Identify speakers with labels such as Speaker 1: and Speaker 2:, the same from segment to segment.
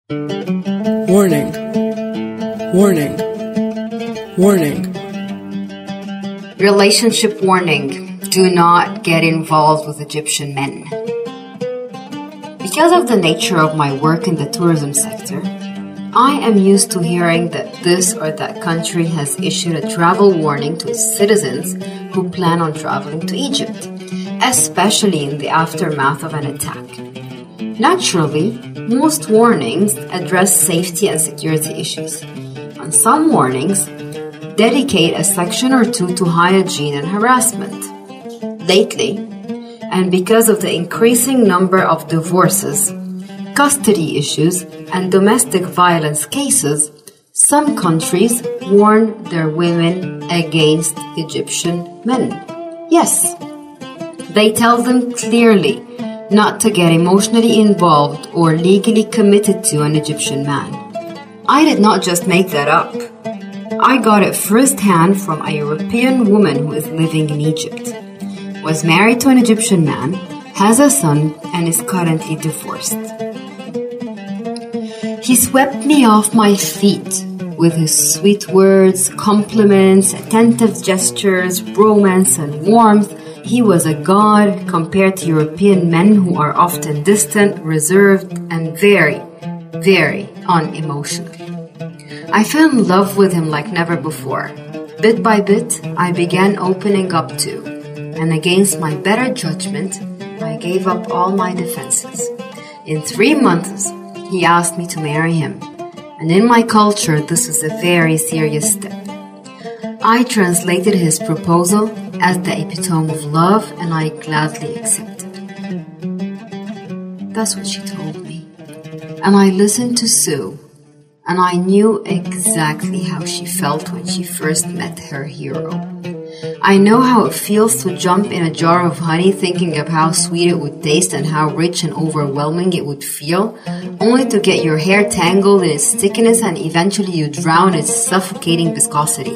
Speaker 1: Warning, warning, warning.
Speaker 2: Relationship warning. Do not get involved with Egyptian men. Because of the nature of my work in the tourism sector, I am used to hearing that this or that country has issued a travel warning to its citizens who plan on traveling to Egypt, especially in the aftermath of an attack. Naturally, most warnings address safety and security issues, and some warnings dedicate a section or two to hygiene and harassment. Lately, and because of the increasing number of divorces, custody issues, and domestic violence cases, some countries warn their women against Egyptian men. Yes, they tell them clearly not to get emotionally involved or legally committed to an Egyptian man. I did not just make that up. I got it firsthand from a European woman who is living in Egypt, was married to an Egyptian man, has a son, and is currently divorced. He swept me off my feet with his sweet words, compliments, attentive gestures, romance, and warmth. He was a god compared to European men who are often distant, reserved, and very, very unemotional. I fell in love with him like never before. Bit by bit, I began opening up to, and against my better judgment, I gave up all my defenses. In 3 months, he asked me to marry him, and in my culture, this is a very serious step. I translated his proposal as the epitome of love, and I gladly accepted. That's what she told me. And I listened to Sue, and I knew exactly how she felt when she first met her hero. I know how it feels to jump in a jar of honey thinking of how sweet it would taste and how rich and overwhelming it would feel, only to get your hair tangled in its stickiness and eventually you drown in its suffocating viscosity.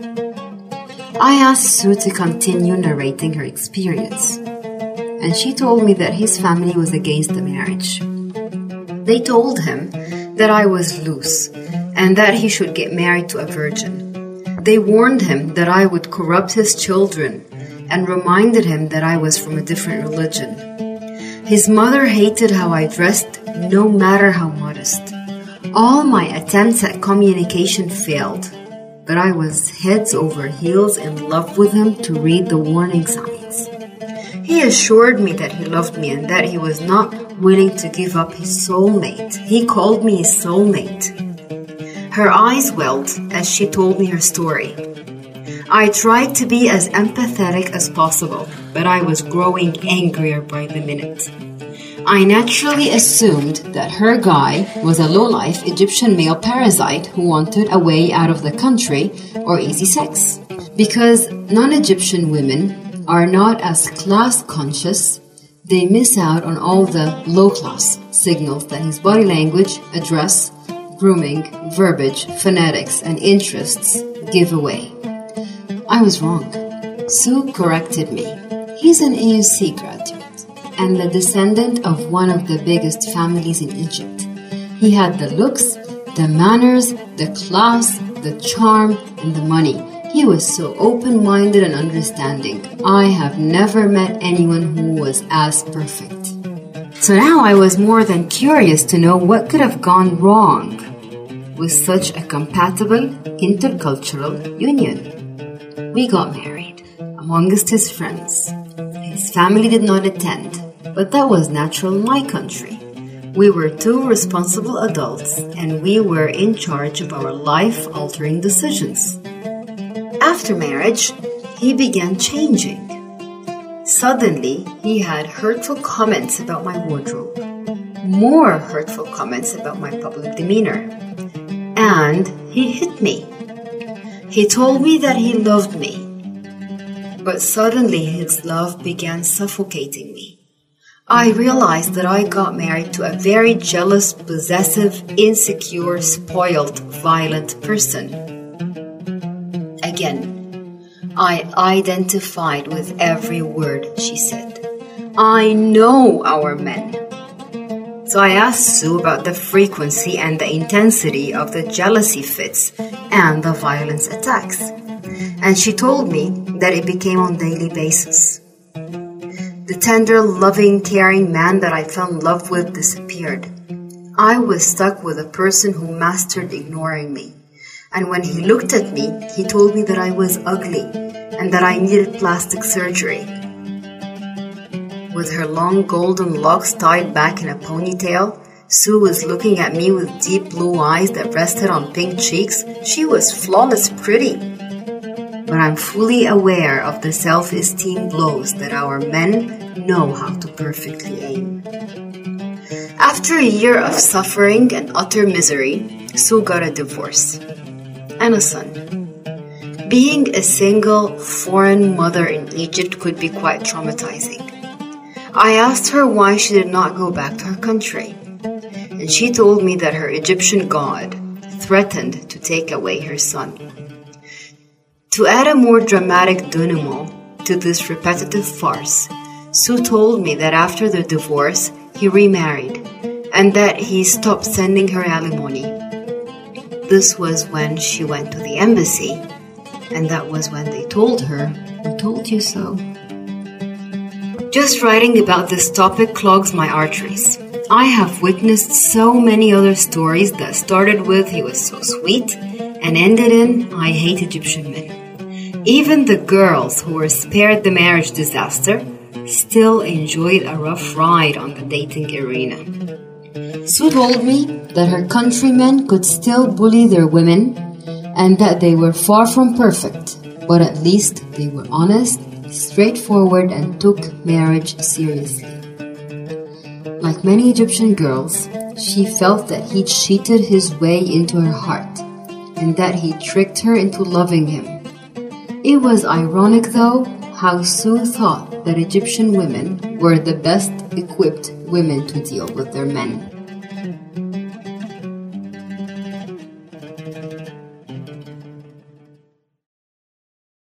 Speaker 2: I asked Sue to continue narrating her experience, and she told me that his family was against the marriage. They told him that I was loose and that he should get married to a virgin. They warned him that I would corrupt his children and reminded him that I was from a different religion. His mother hated how I dressed, no matter how modest. All my attempts at communication failed, but I was heads over heels in love with him to read the warning signs. He assured me that he loved me and that he was not willing to give up his soulmate. He called me his soulmate. Her eyes welled as she told me her story. I tried to be as empathetic as possible, but I was growing angrier by the minute. I naturally assumed that her guy was a low-life Egyptian male parasite who wanted a way out of the country or easy sex. Because non-Egyptian women are not as class-conscious, they miss out on all the low-class signals that his body language, address, grooming, verbiage, phonetics, and interests give away. I was wrong. Sue corrected me. He's an AUC graduate and the descendant of one of the biggest families in Egypt. He had the looks, the manners, the class, the charm, and the money. He was so open-minded and understanding. I have never met anyone who was as perfect. So now I was more than curious to know what could have gone wrong with such a compatible intercultural union. We got married, amongst his friends. His family did not attend, but that was natural in my country. We were 2 responsible adults, and we were in charge of our life-altering decisions. After marriage, he began changing. Suddenly, he had hurtful comments about my wardrobe, more hurtful comments about my public demeanor, and he hit me. He told me that he loved me, but suddenly his love began suffocating me. I realized that I got married to a very jealous, possessive, insecure, spoiled, violent person. Again, I identified with every word she said. I know our men. So I asked Sue about the frequency and the intensity of the jealousy fits and the violence attacks. And she told me that it became on a daily basis. The tender, loving, caring man that I fell in love with disappeared. I was stuck with a person who mastered ignoring me. And when he looked at me, he told me that I was ugly and that I needed plastic surgery. With her long golden locks tied back in a ponytail, Sue was looking at me with deep blue eyes that rested on pink cheeks. She was flawless pretty. But I'm fully aware of the self-esteem blows that our men know how to perfectly aim. After a year of suffering and utter misery, Sue got a divorce and a son. Being a single foreign mother in Egypt could be quite traumatizing. I asked her why she did not go back to her country, and she told me that her Egyptian god threatened to take away her son. To add a more dramatic denouement to this repetitive farce, Sue told me that after their divorce, he remarried, and that he stopped sending her alimony. This was when she went to the embassy, and that was when they told her, "We told you so." Just writing about this topic clogs my arteries. I have witnessed so many other stories that started with "he was so sweet" and ended in "I hate Egyptian men." Even the girls who were spared the marriage disaster still enjoyed a rough ride on the dating arena. Sue told me that her countrymen could still bully their women and that they were far from perfect, but at least they were honest, straightforward, and took marriage seriously. Like many Egyptian girls, she felt that he cheated his way into her heart and that he tricked her into loving him. It was ironic, though, how Sue thought that Egyptian women were the best equipped women to deal with their men.